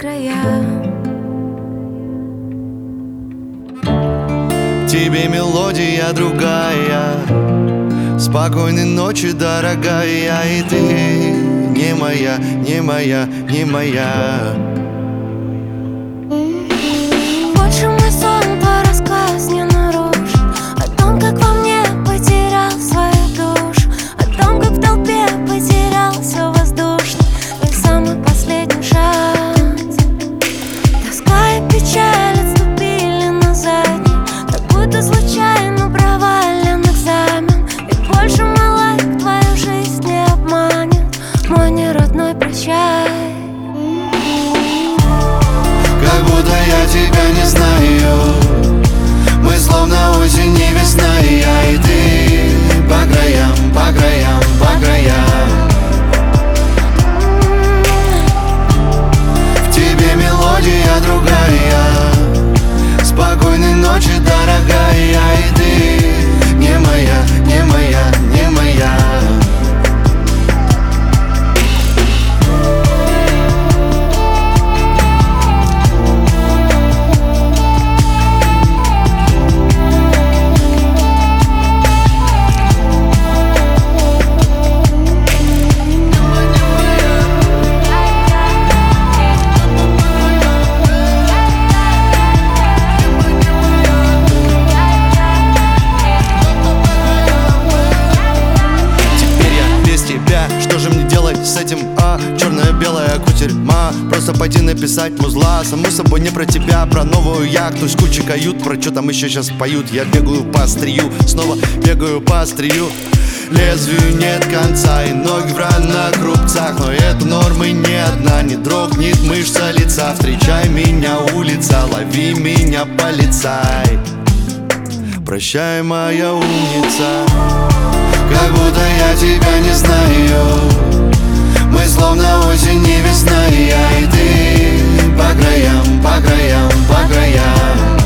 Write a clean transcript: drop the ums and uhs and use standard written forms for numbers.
краям. Тебе мелодия другая. Спокойной ночи, дорогая. И ты не моя, не моя, не моя. Больше мой сон по рассказ не нарушен о том, как во мне потерял свою душу, о том, как в толпе потерялся воздушный твой самый последний шанс. Тоска и печаль отступили на задний, как будто случайно провален экзамен. Ведь больше мой лайк твою жизнь не обманет, мой неродной прощай. Как будто я тебя не знаю. Мы словно осень и весна, и я, и ты. По краям, по краям, по краям. В тебе мелодия другая. Спокойной ночи, дорогая. И ты не моя, не моя, не моя. Что же мне делать с этим, черная-белая кутерьма. Просто пойти написать музла. Само собой не про тебя, про новую яхту с кучей кают. Про что там еще сейчас поют. Я бегаю по острию, снова бегаю по острию. Лезвию нет конца и ноги в ранах рубцах. Но это нормы не одна, не дрогнет мышца лица. Встречай меня, улица, лови меня, полицай. Прощай, моя умница. Как будто я тебя не знаю. Мы словно осень и весна, и я, и ты. По краям, по краям, по краям.